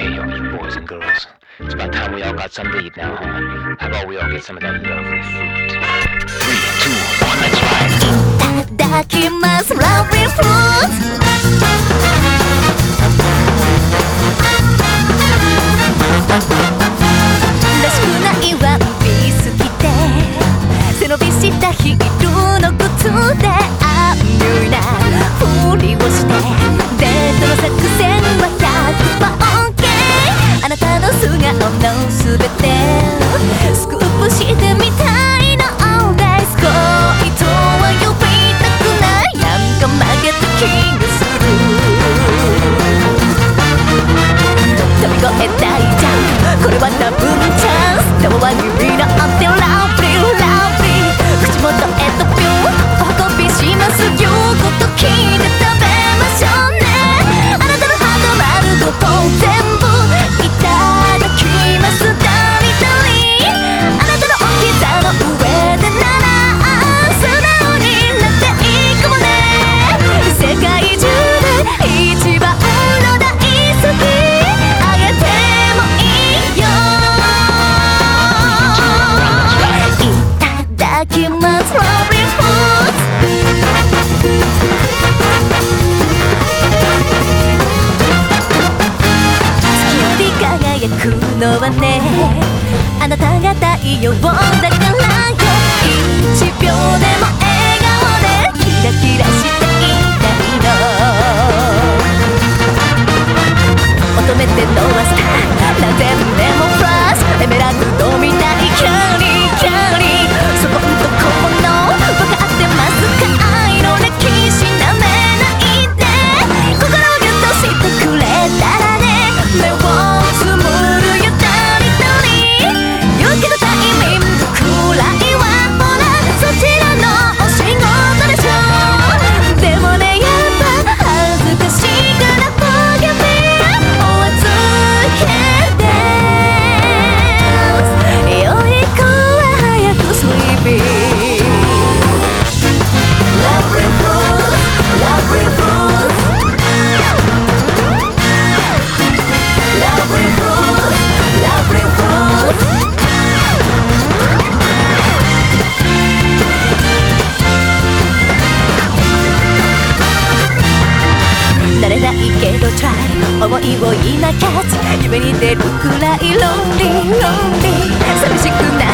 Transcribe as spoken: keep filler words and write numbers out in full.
Okay, all you boys and girls. It's about time we all got some to eat now, huh? How about we all get some of that lovely fruit? Three, two, one, let's ride! いただきます、lovely fruit。らしくないワンピース着て背伸びしたヒールの靴でアンニュイなふりをしてデートの作戦はひゃくパー OK。 あなたの素顔のすべてスクープしてみたいの Always 恋とは呼びたくないなんか負けた気がする飛び越えたいじゃんこれは多分チャンスたわわにみなってラブリーラブリー口元へとピューお運びしますよこと聞いて食べましょうねあなたのハート丸ごと全部いただきますダリダリあなたのお膝の上でなら素直になっていくもね世界中で一番の大好きあげてもいいよいただきます Lovely Fruits 月より輝くのはねあなたが太陽だからよ一秒でも笑顔でキラキラしていたいの求めてのはスター何千年もプラスエメラルドみたいキャリーキャリーそこんとこの分かってますか愛の歴史なめないで心をギュッとしてくれたらね目をつむるよダリダリ勇気のタイミングくらいはほらそちらのお仕事でしょでもねやっぱ恥ずかしいから Forgive me お預けです良い子は早く Sleepy Lovely Fruits Lovely Fruits Lovely Fruits Lovely Fruits 慣れないけど try 思いを今キャッチ夢に出るくらいロンリーロンリー寂しくない